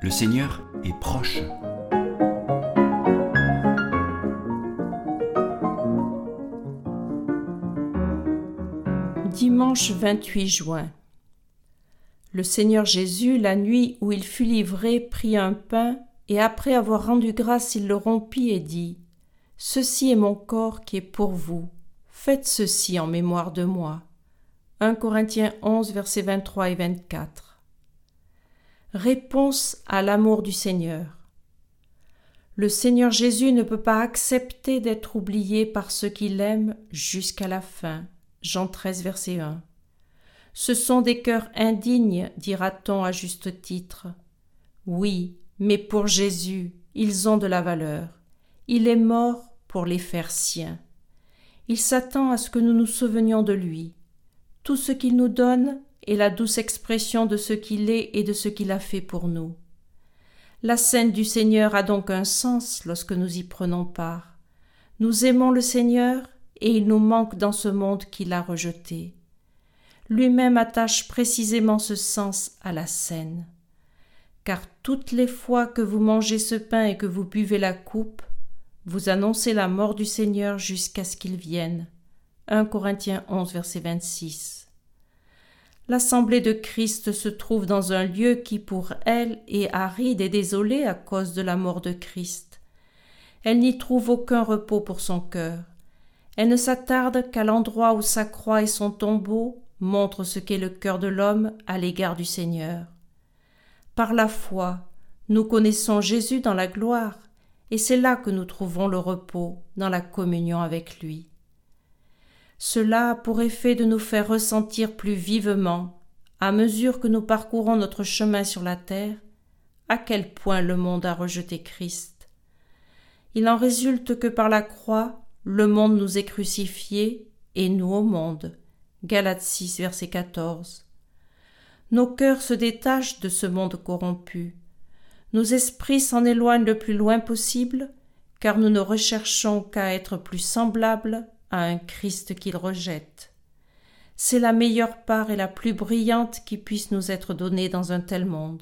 Le Seigneur est proche. Dimanche 28 juin. Le Seigneur Jésus, la nuit où il fut livré, prit un pain et après avoir rendu grâce, il le rompit et dit : « Ceci est mon corps qui est pour vous. Faites ceci en mémoire de moi. » 1 Corinthiens 11, versets 23 et 24. Réponse à l'amour du Seigneur. Le Seigneur Jésus ne peut pas accepter d'être oublié par ceux qui l'aiment jusqu'à la fin. Jean 13, verset 1. Ce sont des cœurs indignes, dira-t-on à juste titre. Oui, mais pour Jésus, ils ont de la valeur. Il est mort pour les faire siens. Il s'attend à ce que nous nous souvenions de lui. Tout ce qu'il nous donne est la douce expression de ce qu'il est et de ce qu'il a fait pour nous. La scène du Seigneur a donc un sens lorsque nous y prenons part. Nous aimons le Seigneur et il nous manque dans ce monde qu'il a rejeté. Lui-même attache précisément ce sens à la scène. Car toutes les fois que vous mangez ce pain et que vous buvez la coupe, vous annoncez la mort du Seigneur jusqu'à ce qu'il vienne. 1 Corinthiens 11, verset 26. L'assemblée de Christ se trouve dans un lieu qui pour elle est aride et désolé à cause de la mort de Christ. Elle n'y trouve aucun repos pour son cœur. Elle ne s'attarde qu'à l'endroit où sa croix et son tombeau montrent ce qu'est le cœur de l'homme à l'égard du Seigneur. Par la foi, nous connaissons Jésus dans la gloire, et c'est là que nous trouvons le repos dans la communion avec lui. Cela a pour effet de nous faire ressentir plus vivement, à mesure que nous parcourons notre chemin sur la terre, à quel point le monde a rejeté Christ. Il en résulte que par la croix, le monde nous est crucifié et nous au monde. Galates 6, verset 14. Nos cœurs se détachent de ce monde corrompu. Nos esprits s'en éloignent le plus loin possible, car nous ne recherchons qu'à être plus semblables à un Christ qu'ils rejettent. C'est la meilleure part et la plus brillante qui puisse nous être donnée dans un tel monde.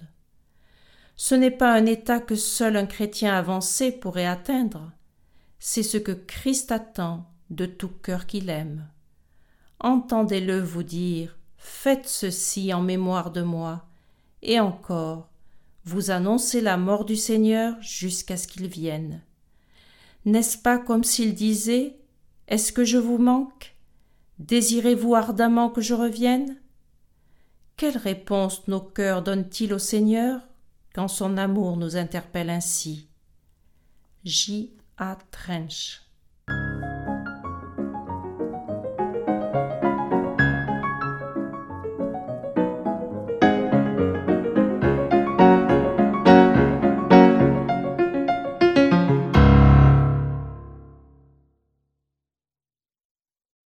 Ce n'est pas un état que seul un chrétien avancé pourrait atteindre. C'est ce que Christ attend de tout cœur qu'il aime. Entendez-le vous dire « Faites ceci en mémoire de moi » et encore « Vous annoncez la mort du Seigneur jusqu'à ce qu'il vienne ». N'est-ce pas comme s'il disait « Est-ce que je vous manque ? Désirez-vous ardemment que je revienne ?» Quelle réponse nos cœurs donnent-ils au Seigneur quand son amour nous interpelle ainsi ? J. A. Trench.